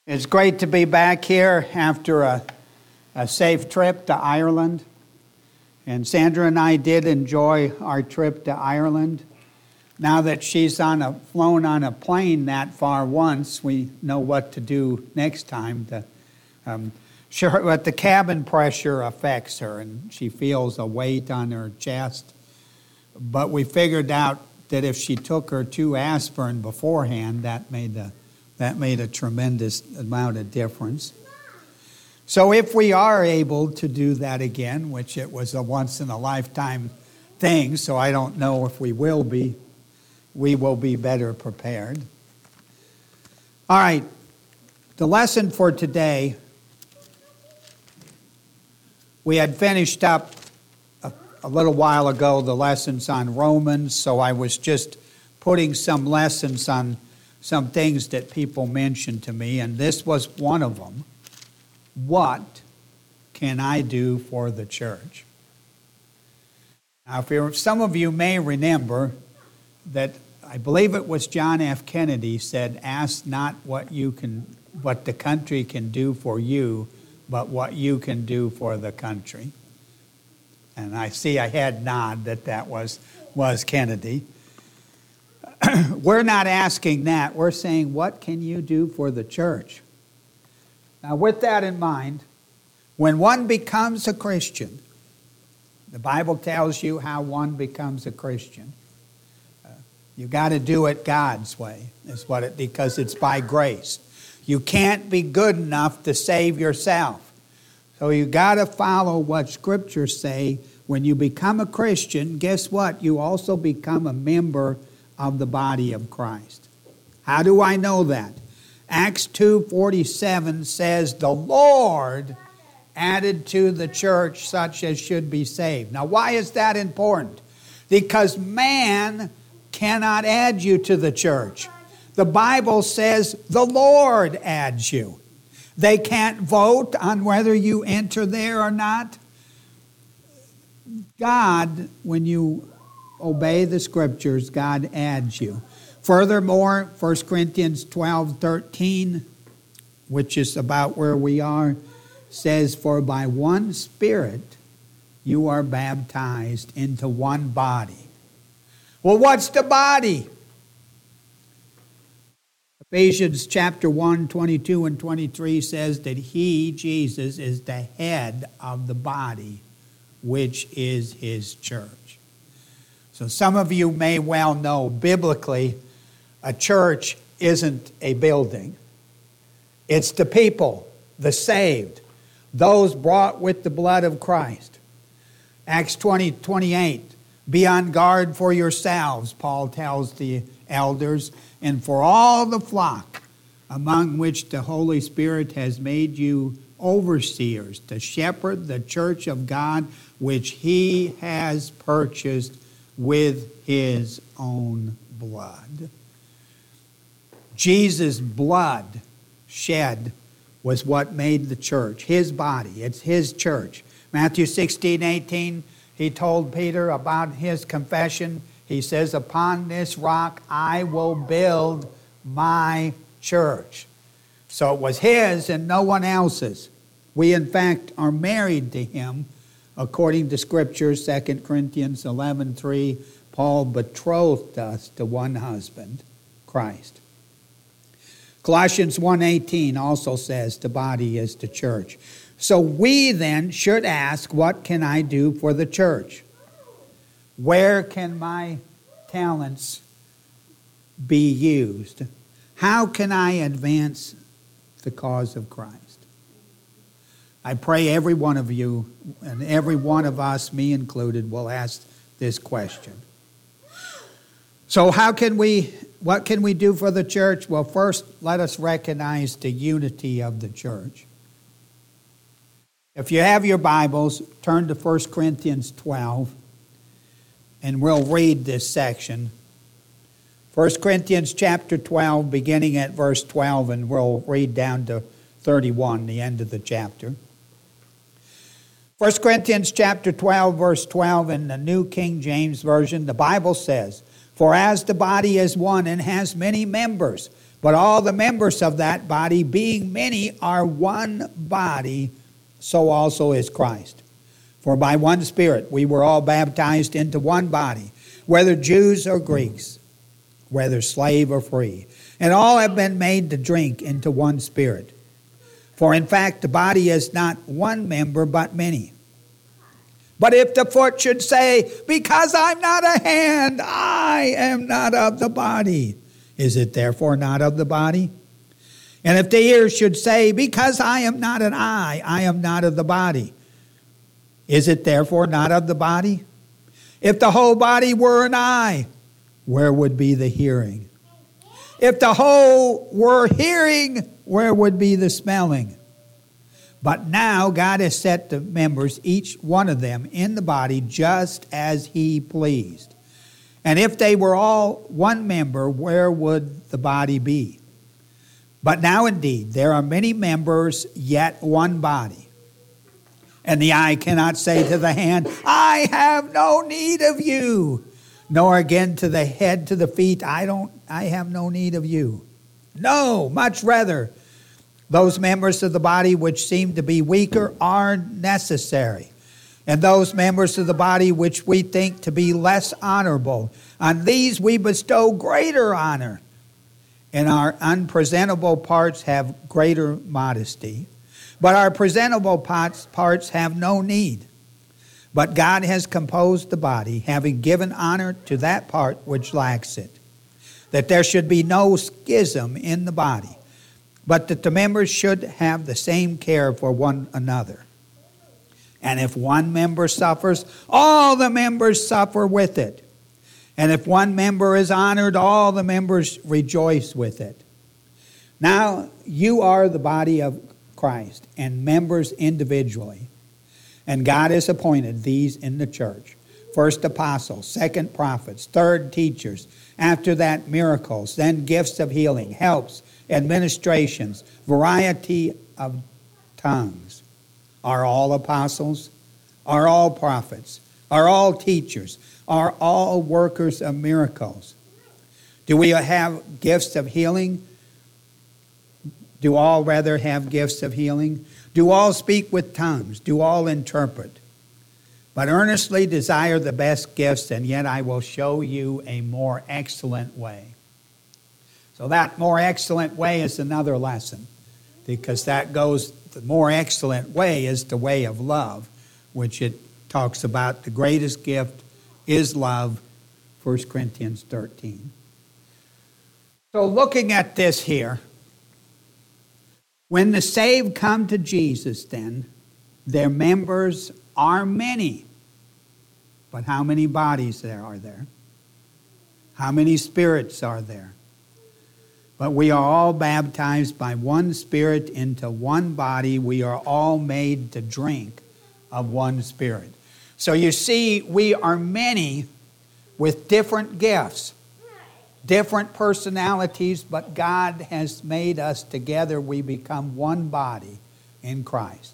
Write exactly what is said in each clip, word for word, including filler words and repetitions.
It's great to be back here after a, a safe trip to Ireland. And Sandra and I did enjoy our trip to Ireland. Now that she's on a, flown on a plane that far once, we know what to do next time. To, um, sure, but the cabin pressure affects her, and she feels a weight on her chest. But we figured out that if she took her two aspirin beforehand, that made a That made a tremendous amount of difference. So if we are able to do that again, which it was a once-in-a-lifetime thing, so I don't know if we will be, we will be better prepared. All right, the lesson for today, we had finished up a, a little while ago the lessons on Romans, so I was just putting some lessons on some things that people mentioned to me, and this was one of them. What can I do for the church? Now, if you're, some of you may remember that I believe it was John F. Kennedy said, "Ask not what you can, what the country can do for you, but what you can do for the country." And I see a head nod that that was was Kennedy. We're not asking that. We're saying, what can you do for the church? Now, with that in mind, when one becomes a Christian, the Bible tells you how one becomes a Christian. Uh, you got to do it God's way, is what it, because it's by grace. You can't be good enough to save yourself. So you got to follow what Scriptures say. When you become a Christian, guess what? You also become a member of the body of Christ. How do I know that? Acts two forty-seven says, "The Lord added to the church such as should be saved." Now, why is that important? Because man cannot add you to the church. The Bible says the Lord adds you. They can't vote on whether you enter there or not. God, when you obey the Scriptures, God adds you. Furthermore, First Corinthians twelve thirteen, which is about where we are, says, "For by one Spirit you are baptized into one body." Well, what's the body? Ephesians chapter one, twenty-two and twenty-three says that He, Jesus, is the head of the body, which is His church. So some of you may well know, biblically, a church isn't a building. It's the people, the saved, those brought with the blood of Christ. Acts twenty twenty-eight, "Be on guard for yourselves," Paul tells the elders, "and for all the flock among which the Holy Spirit has made you overseers to shepherd the church of God, which He has purchased with His own blood." Jesus' blood shed was what made the church, His body. It's His church. Matthew sixteen eighteen, He told Peter about His confession. He says, "Upon this rock I will build my church." So it was His and no one else's. We, in fact, are married to Him. According to Scripture, Second Corinthians eleven three, Paul betrothed us to one husband, Christ. Colossians one eighteen also says the body is the church. So we then should ask, what can I do for the church? Where can my talents be used? How can I advance the cause of Christ? I pray every one of you and every one of us, me included, will ask this question. So how can we, what can we do for the church? Well, first, let us recognize the unity of the church. If you have your Bibles, turn to First Corinthians twelve, and we'll read this section. First Corinthians chapter twelve, beginning at verse twelve, and we'll read down to thirty-one, the end of the chapter. First Corinthians chapter twelve, verse twelve, in the New King James Version, the Bible says, "For as the body is one and has many members, But all the members of that body, being many, are one body, so also is Christ. For by one Spirit we were all baptized into one body, whether Jews or Greeks, whether slave or free. And all have been made to drink into one Spirit. For in fact the body is not one member, but many. But if the foot should say, because I'm not a hand, I am not of the body, is it therefore not of the body? And if the ear should say, because I am not an eye, I am not of the body, is it therefore not of the body? If the whole body were an eye, where would be the hearing? If the whole were hearing, where would be the smelling? But now God has set the members, each one of them, in the body just as he pleased. And if they were all one member, where would the body be? But now indeed there are many members, yet one body. And the eye cannot say to the hand, I have no need of you. Nor again to the head, to the feet, I don't, I have no need of you. No, much rather, those members of the body which seem to be weaker are necessary. And those members of the body which we think to be less honorable, on these we bestow greater honor. And our unpresentable parts have greater modesty. But our presentable parts, parts have no need. But God has composed the body, having given honor to that part which lacks it, that there should be no schism in the body, but that the members should have the same care for one another. And if one member suffers, all the members suffer with it. And if one member is honored, all the members rejoice with it. Now you are the body of Christ, and members individually. And God has appointed these in the church. First apostles, second prophets, third teachers, after that miracles, then gifts of healing, helps, administrations, variety of tongues. Are all apostles? Are all prophets? Are all teachers? Are all workers of miracles? Do we have gifts of healing? Do all rather have gifts of healing? Do all speak with tongues? Do all interpret? But earnestly desire the best gifts, and yet I will show you a more excellent way. So that more excellent way is another lesson, because that goes, the more excellent way is the way of love, which it talks about. The greatest gift is love, First Corinthians thirteen. So looking at this here, when the saved come to Jesus, then, their members are many. But how many bodies there are there? How many spirits are there? But we are all baptized by one Spirit into one body. We are all made to drink of one Spirit. So you see, we are many with different gifts, different personalities, but God has made us together. We become one body in Christ.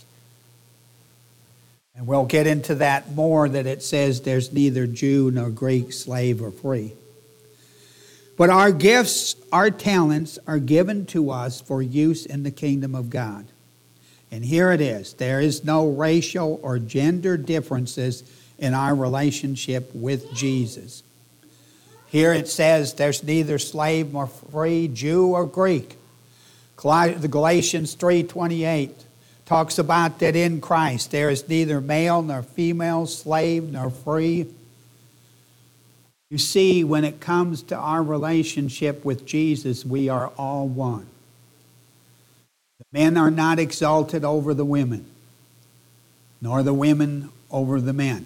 And we'll get into that more, that it says there's neither Jew nor Greek, slave or free. But our gifts, our talents are given to us for use in the kingdom of God. And here it is. There is no racial or gender differences in our relationship with Jesus. Here it says there's neither slave nor free, Jew or Greek. The Galatians three twenty-eight talks about that in Christ there is neither male nor female, slave nor free. You see, when it comes to our relationship with Jesus, we are all one. The men are not exalted over the women, nor the women over the men.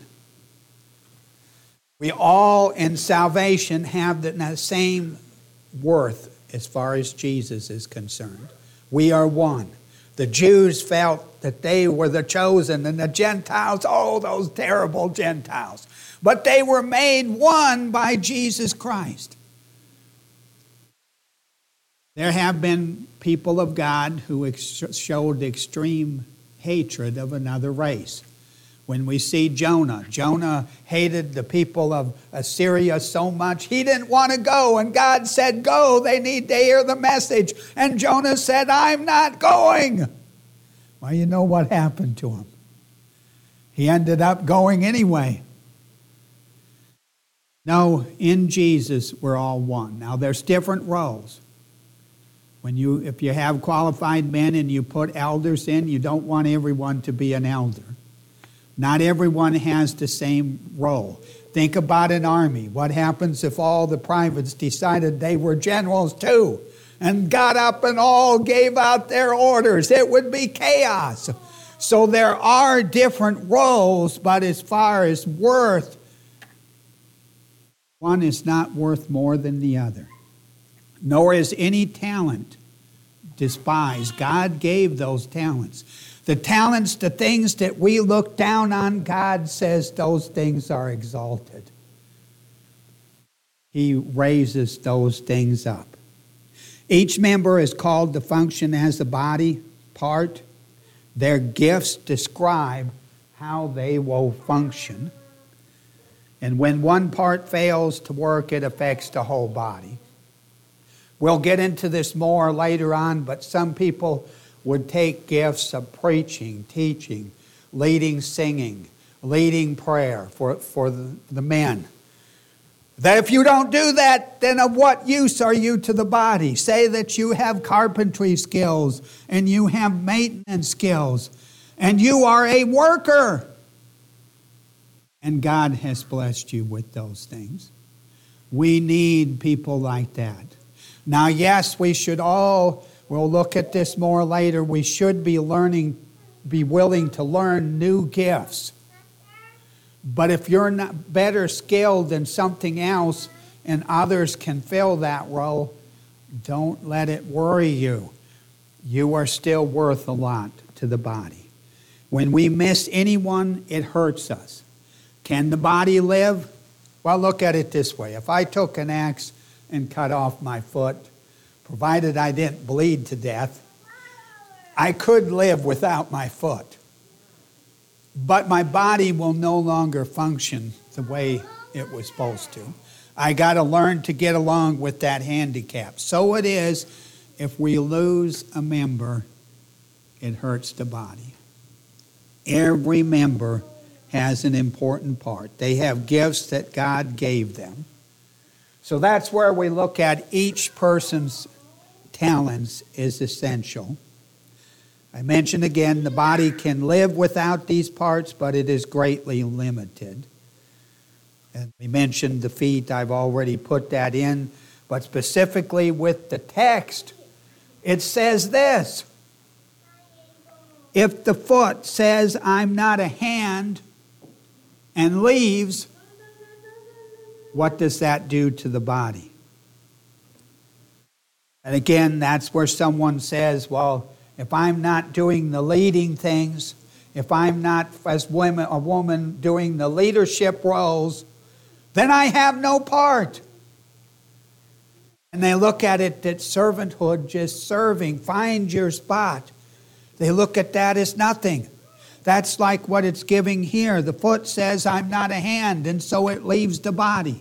We all in salvation have the same worth as far as Jesus is concerned. We are one. The Jews felt that they were the chosen, and the Gentiles, oh, those terrible Gentiles. But they were made one by Jesus Christ. There have been people of God who ex- showed extreme hatred of another race. When we see Jonah, Jonah hated the people of Assyria so much, he didn't want to go. And God said, go, they need to hear the message. And Jonah said, I'm not going. Well, you know what happened to him. He ended up going anyway. No, in Jesus, we're all one. Now, there's different roles. When you, if you have qualified men and you put elders in, you don't want everyone to be an elder. Not everyone has the same role. Think about an army. What happens if all the privates decided they were generals too and got up and all gave out their orders? It would be chaos. So there are different roles, but as far as worth, one is not worth more than the other. Nor is any talent despised. God gave those talents. The talents, the things that we look down on, God says those things are exalted. He raises those things up. Each member is called to function as a body part. Their gifts describe how they will function. And when one part fails to work, it affects the whole body. We'll get into this more later on, but some people would take gifts of preaching, teaching, leading singing, leading prayer for, for the, the men. That if you don't do that, then of what use are you to the body? Say that you have carpentry skills and you have maintenance skills and you are a worker. And God has blessed you with those things. We need people like that. Now, yes, we should all, we'll look at this more later, we should be learning, be willing to learn new gifts. But if you're not better skilled than something else and others can fill that role, don't let it worry you. You are still worth a lot to the body. When we miss anyone, it hurts us. Can the body live? Well, look at it this way. If I took an axe and cut off my foot, provided I didn't bleed to death, I could live without my foot. But my body will no longer function the way it was supposed to. I got to learn to get along with that handicap. So it is, if we lose a member, it hurts the body. Every member has an important part. They have gifts that God gave them. So that's where we look at each person's talents is essential. I mentioned again, the body can live without these parts, but it is greatly limited. And we mentioned the feet. I've already put that in. But specifically with the text, it says this. If the foot says, I'm not a hand, and leaves, what does that do to the body? And again, that's where someone says, well, if I'm not doing the leading things, if I'm not, as women, a woman, doing the leadership roles, then I have no part. And they look at it that servanthood, just serving, find your spot. They look at that as nothing. That's like what it's giving here. The foot says, I'm not a hand, and so it leaves the body.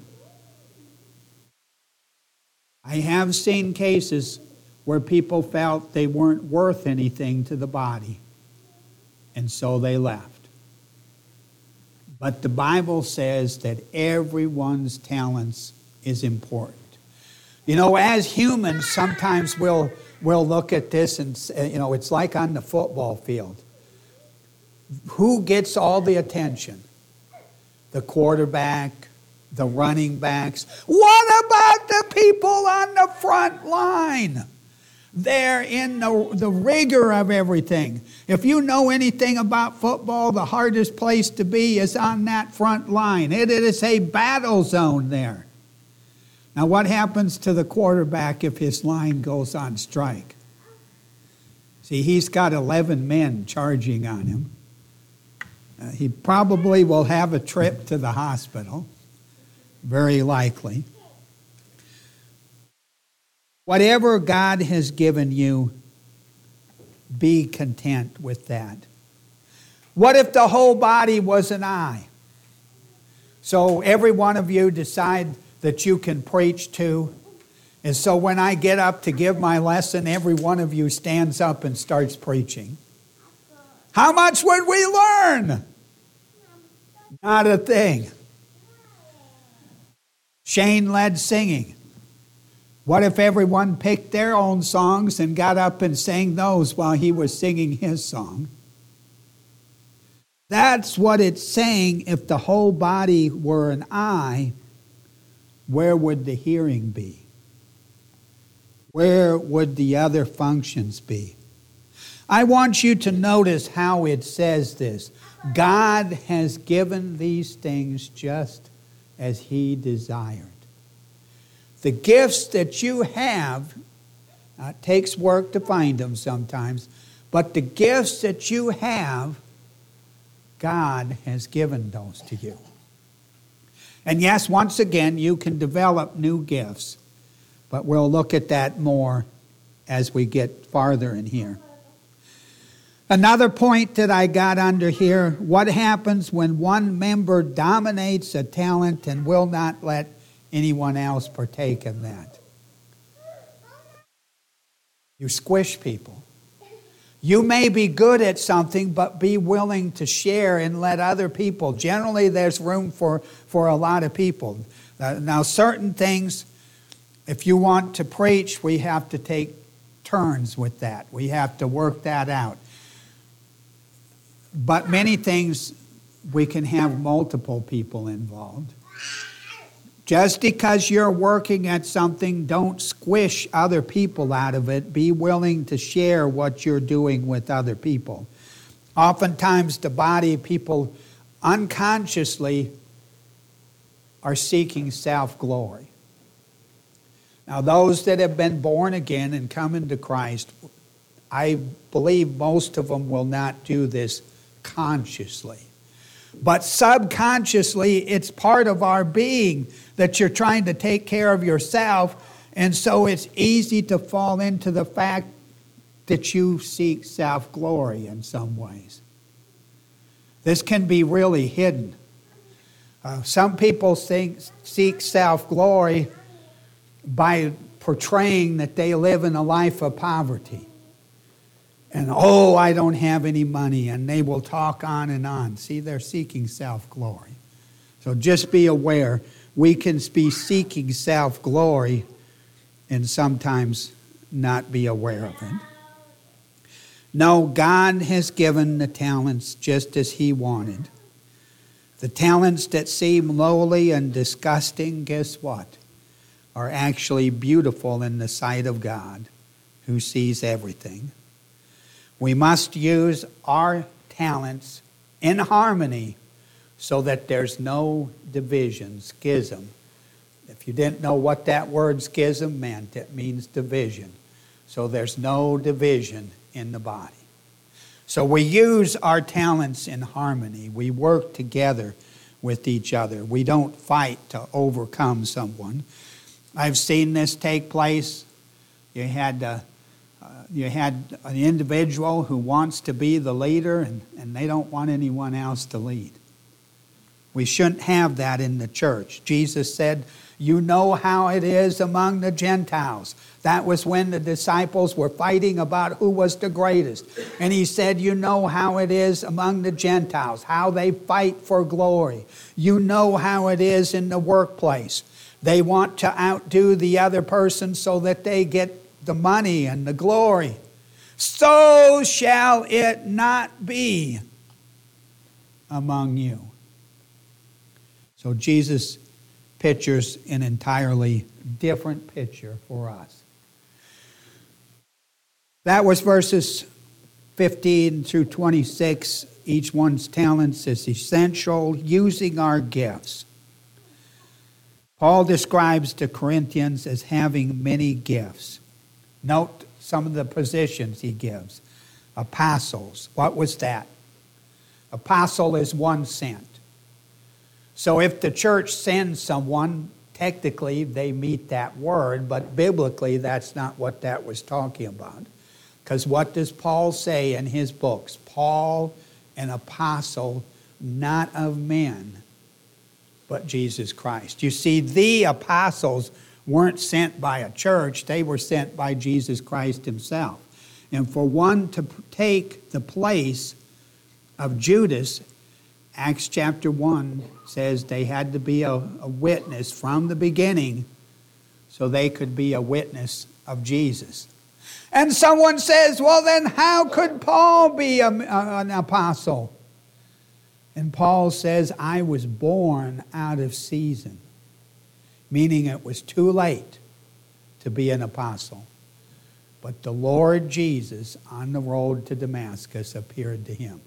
I have seen cases where people felt they weren't worth anything to the body, and so they left. But the Bible says that everyone's talents is important. You know, as humans, sometimes we'll, we'll look at this and, you know, it's like on the football field. Who gets all the attention? The quarterback, the running backs. What about the people on the front line? They're in the, the rigor of everything. If you know anything about football, the hardest place to be is on that front line. It is a battle zone there. Now, what happens to the quarterback if his line goes on strike? See, he's got eleven men charging on him. Uh, he probably will have a trip to the hospital, very likely. Whatever God has given you, be content with that. What if the whole body was an eye? So every one of you decide that you can preach to. And so when I get up to give my lesson, every one of you stands up and starts preaching. How much would we learn? Not a thing. Shane led singing. What if everyone picked their own songs and got up and sang those while he was singing his song? That's what it's saying. If the whole body were an eye, where would the hearing be? Where would the other functions be? I want you to notice how it says this. God has given these things just as He desired. The gifts that you have, uh, it takes work to find them sometimes, but the gifts that you have, God has given those to you. And yes, once again, you can develop new gifts, but we'll look at that more as we get farther in here. Another point that I got under here, what happens when one member dominates a talent and will not let anyone else partake in that? You squish people. You may be good at something, but be willing to share and let other people. Generally, there's room for, for a lot of people. Uh, now, certain things, if you want to preach, we have to take turns with that. We have to work that out. But many things, we can have multiple people involved. Just because you're working at something, don't squish other people out of it. Be willing to share what you're doing with other people. Oftentimes, the body, people unconsciously are seeking self-glory. Now, those that have been born again and come into Christ, I believe most of them will not do this consciously. But subconsciously, it's part of our being that you're trying to take care of yourself. And so it's easy to fall into the fact that you seek self-glory in some ways. This can be really hidden. Uh, some people think, seek self-glory by portraying that they live in a life of poverty. And, oh, I don't have any money. And they will talk on and on. See, they're seeking self-glory. So just be aware. We can be seeking self-glory and sometimes not be aware of it. No, God has given the talents just as He wanted. The talents that seem lowly and disgusting, guess what? Are actually beautiful in the sight of God, who sees everything. We must use our talents in harmony so that there's no division, schism. If you didn't know what that word schism meant, it means division. So there's no division in the body. So we use our talents in harmony. We work together with each other. We don't fight to overcome someone. I've seen this take place. You had uh, uh, you had an individual who wants to be the leader, and, and they don't want anyone else to lead. We shouldn't have that in the church. Jesus said, you know how it is among the Gentiles. That was when the disciples were fighting about who was the greatest. And He said, you know how it is among the Gentiles, how they fight for glory. You know how it is in the workplace. They want to outdo the other person so that they get the money and the glory. So shall it not be among you. So Jesus pictures an entirely different picture for us. That was verses fifteen through twenty-six. Each one's talents is essential, using our gifts. Paul describes the Corinthians as having many gifts. Note some of the positions he gives. Apostles. What was that? Apostle is one sent. So if the church sends someone, technically they meet that word, but biblically that's not what that was talking about. Because what does Paul say in his books? Paul an apostle, not of men, but Jesus Christ. You see, the apostles weren't sent by a church. They were sent by Jesus Christ himself. And for one to take the place of Judas, Acts chapter one says they had to be a, a witness from the beginning so they could be a witness of Jesus. And someone says, well, then how could Paul be a, a, an apostle? And Paul says, I was born out of season, meaning it was too late to be an apostle. But the Lord Jesus on the road to Damascus appeared to him.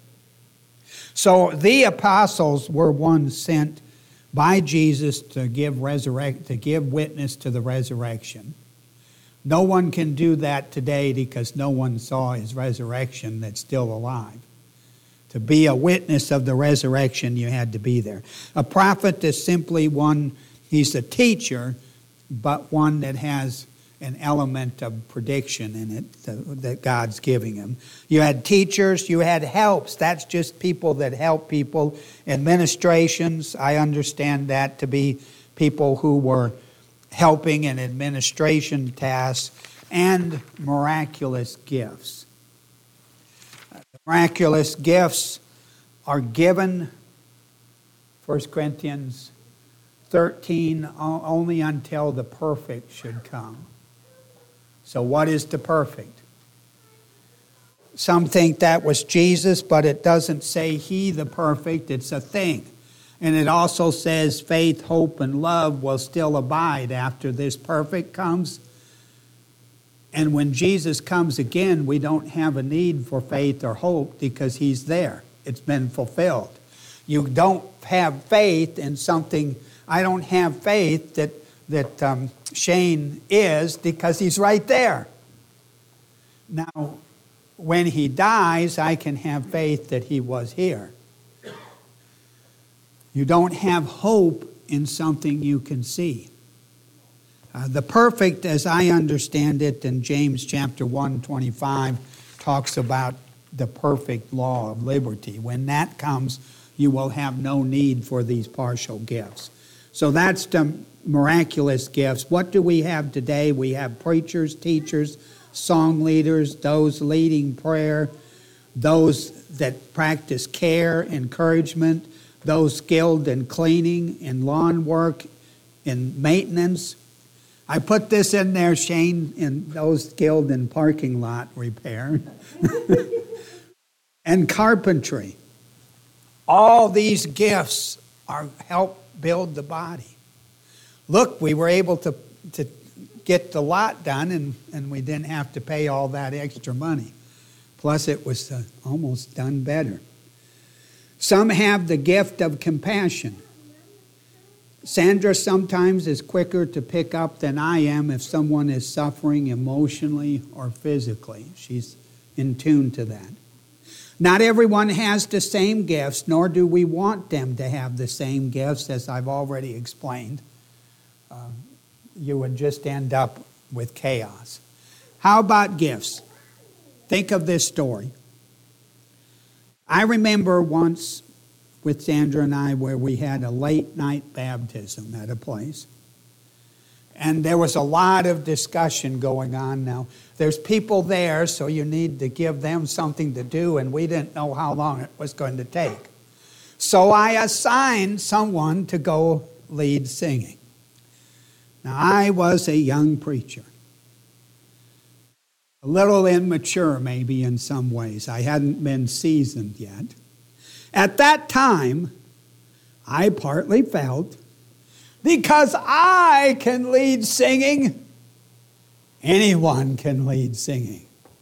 So the apostles were ones sent by Jesus to give resurrect, to give witness to the resurrection. No one can do that today because no one saw his resurrection that's still alive. To be a witness of the resurrection, you had to be there. A prophet is simply one, he's a teacher, but one that has an element of prediction in it that God's giving him. You had teachers, you had helps. That's just people that help people. Administrations, I understand that to be people who were helping in administration tasks, and miraculous gifts. Miraculous gifts are given, First Corinthians thirteen, only until the perfect should come. So what is the perfect? Some think that was Jesus, but it doesn't say he the perfect, it's a thing. And it also says faith, hope, and love will still abide after this perfect comes. And when Jesus comes again, we don't have a need for faith or hope because he's there. It's been fulfilled. You don't have faith in something. I don't have faith that, that um, Shane is because he's right there. Now, when he dies, I can have faith that he was here. You don't have hope in something you can see. Uh, the perfect, as I understand it, in James chapter one, twenty-five, talks about the perfect law of liberty. When that comes, you will have no need for these partial gifts. So that's the miraculous gifts. What do we have today? We have preachers, teachers, song leaders, those leading prayer, those that practice care, encouragement, those skilled in cleaning, in lawn work, in maintenance. I put this in there, Shane, in those skilled in parking lot repair. And carpentry. All these gifts are help build the body. Look, we were able to, to get the lot done, and, and we didn't have to pay all that extra money. Plus, it was uh, almost done better. Some have the gift of compassion. Sandra sometimes is quicker to pick up than I am if someone is suffering emotionally or physically. She's in tune to that. Not everyone has the same gifts, nor do we want them to have the same gifts, as I've already explained. Uh, you would just end up with chaos. How about gifts? Think of this story. I remember once with Sandra and I where we had a late night baptism at a place. And there was a lot of discussion going on. Now, there's people there, so you need to give them something to do, and we didn't know how long it was going to take. So I assigned someone to go lead singing. Now, I was a young preacher. A little immature, maybe, in some ways. I hadn't been seasoned yet. At that time, I partly felt, because I can lead singing, anyone can lead singing.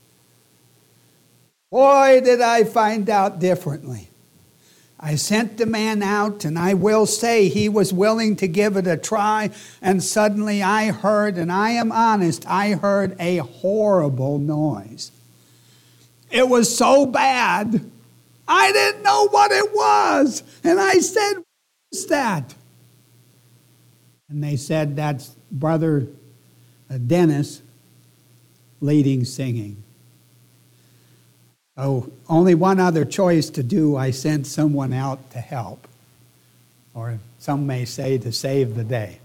Boy, did I find out differently. I sent the man out, and I will say he was willing to give it a try, and suddenly I heard, and I am honest, I heard a horrible noise. It was so bad, I didn't know what it was. And I said, what's that? And they said, that's Brother Dennis leading singing. Oh, only one other choice to do, I sent someone out to help. Or some may say to save the day.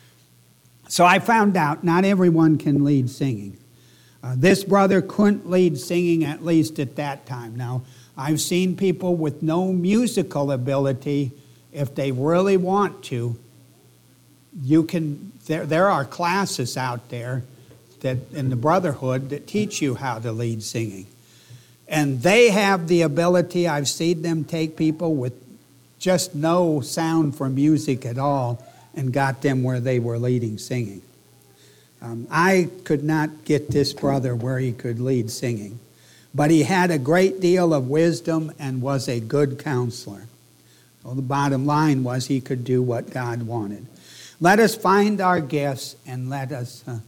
So I found out not everyone can lead singing. Uh, this brother couldn't lead singing, at least at that time. Now, I've seen people with no musical ability, if they really want to, you can, there, there are classes out there that in the Brotherhood that teach you how to lead singing. And they have the ability, I've seen them take people with just no sound for music at all and got them where they were leading singing. Um, I could not get this brother where he could lead singing, but he had a great deal of wisdom and was a good counselor. So the bottom line was he could do what God wanted. Let us find our gifts and let us uh,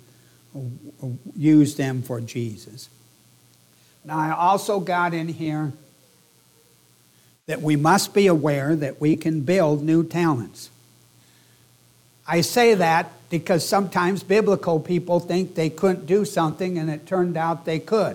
use them for Jesus. Now, I also got in here that we must be aware that we can build new talents. I say that because sometimes biblical people think they couldn't do something and it turned out they could.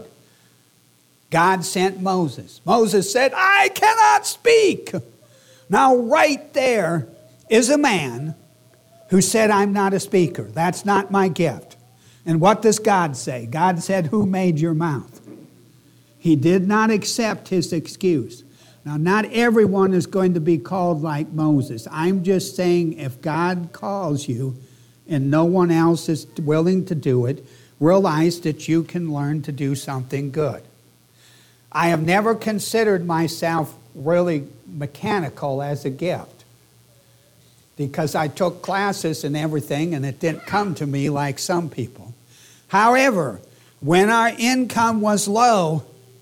God sent Moses. Moses said, I cannot speak. Now, right there is a man who said, I'm not a speaker. That's not my gift. And what does God say? God said, who made your mouth? He did not accept his excuse. Now, not everyone is going to be called like Moses. I'm just saying if God calls you and no one else is willing to do it, realize that you can learn to do something good. I have never considered myself really mechanical as a gift because I took classes and everything and it didn't come to me like some people. However, when our income was low,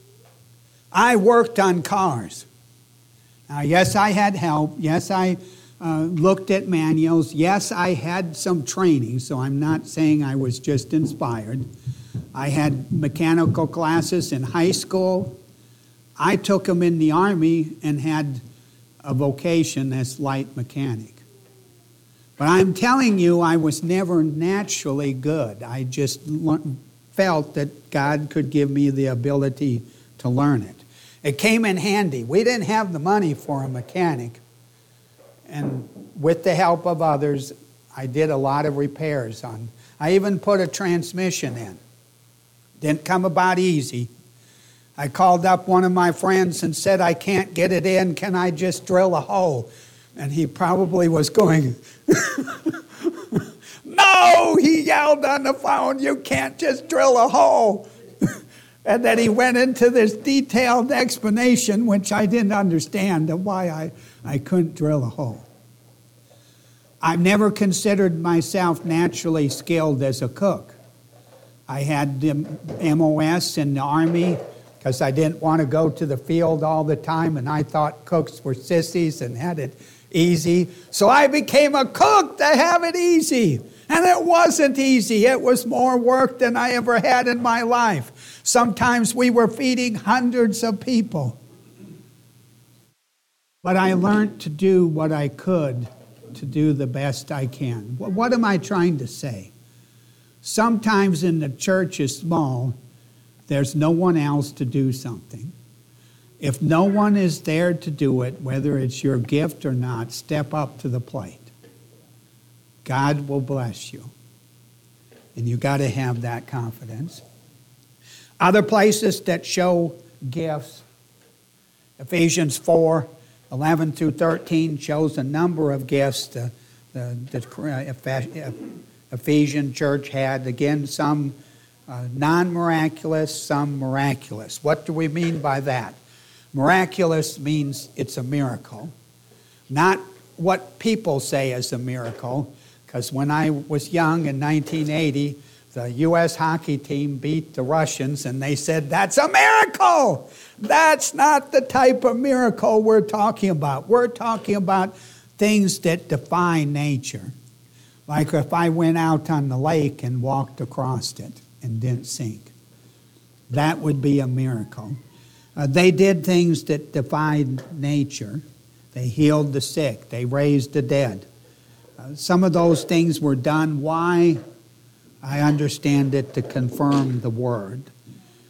I worked on cars. Now, yes, I had help. Yes, I uh, looked at manuals. Yes, I had some training, so I'm not saying I was just inspired. I had mechanical classes in high school. I took them in the Army and had a vocation as light mechanic. But I'm telling you, I was never naturally good. I just felt that God could give me the ability to learn it. It came in handy. We didn't have the money for a mechanic. And with the help of others, I did a lot of repairs on. I even put a transmission in. Didn't come about easy. I called up one of my friends and said, I can't get it in. Can I just drill a hole? And he probably was going, no, he yelled on the phone, you can't just drill a hole. And then he went into this detailed explanation, which I didn't understand, of why I, I couldn't drill a hole. I've never considered myself naturally skilled as a cook. I had the M O S in the Army because I didn't want to go to the field all the time, and I thought cooks were sissies and had it easy. So I became a cook to have it easy. And it wasn't easy. It was more work than I ever had in my life. Sometimes we were feeding hundreds of people. But I learned to do what I could to do the best I can. What am I trying to say? Sometimes in the church is small, there's no one else to do something. If no one is there to do it, whether it's your gift or not, step up to the plate. God will bless you. And you got to have that confidence. Other places that show gifts, Ephesians four, eleven through thirteen shows a number of gifts the, the, the Ephesian church had. Again, some uh, non-miraculous, some miraculous. What do we mean by that? Miraculous means it's a miracle. Not what people say is a miracle. Because when I was young in nineteen eighty, the U S hockey team beat the Russians, and they said, that's a miracle! That's not the type of miracle we're talking about. We're talking about things that defy nature. Like if I went out on the lake and walked across it and didn't sink. That would be a miracle. Uh, they did things that defied nature. They healed the sick. They raised the dead. Uh, some of those things were done. Why? I understand it to confirm the word.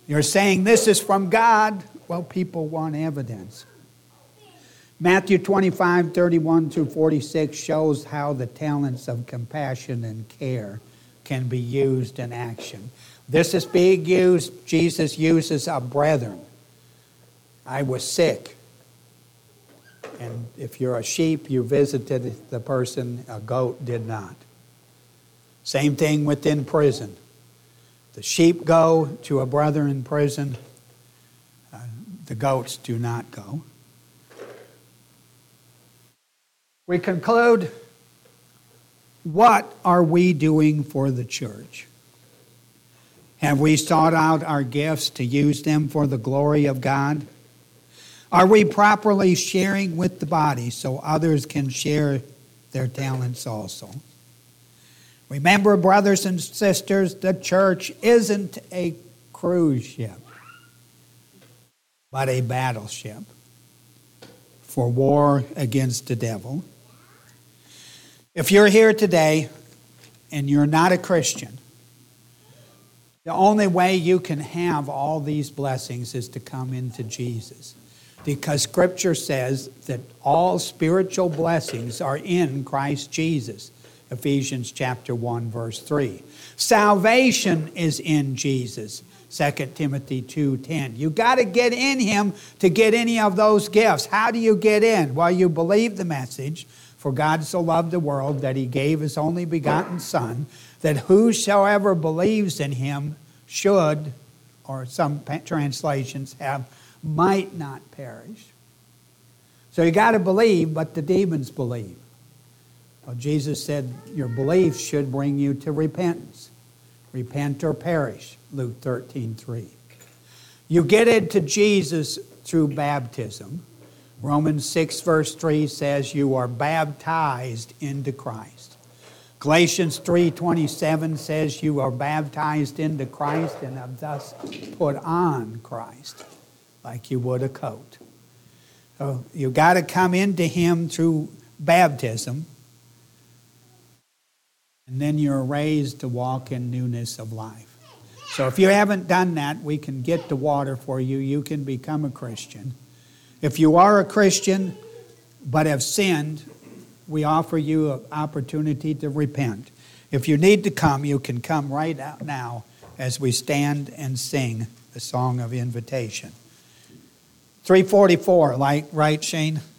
You're saying this is from God. Well, people want evidence. Matthew twenty-five, thirty-one through forty-six shows how the talents of compassion and care can be used in action. This is being used, Jesus uses a brethren. I was sick. And if you're a sheep, you visited the person, a goat did not. Same thing within prison. The sheep go to a brother in prison. Uh, the goats do not go. We conclude, what are we doing for the church? Have we sought out our gifts to use them for the glory of God? Are we properly sharing with the body so others can share their talents also? Remember, brothers and sisters, the church isn't a cruise ship, but a battleship for war against the devil. If you're here today and you're not a Christian, the only way you can have all these blessings is to come into Jesus. Because Scripture says that all spiritual blessings are in Christ Jesus. Ephesians chapter one, verse three. Salvation is in Jesus. Second Timothy two ten. You got to get in Him to get any of those gifts. How do you get in? Well, you believe the message. For God so loved the world that He gave His only begotten Son, that whosoever believes in Him should, or some translations have, might not perish. So you got to believe, but the demons believe. Well, Jesus said your belief should bring you to repentance. Repent or perish, Luke thirteen three. You get into Jesus through baptism. Romans six verse three says you are baptized into Christ. Galatians three twenty-seven says you are baptized into Christ and have thus put on Christ like you would a coat. So you've got to come into Him through baptism, and then you're raised to walk in newness of life. So if you haven't done that, we can get the water for you. You can become a Christian. If you are a Christian but have sinned, we offer you an opportunity to repent. If you need to come, you can come right out now as we stand and sing the song of invitation. three forty-four, like, right, Shane?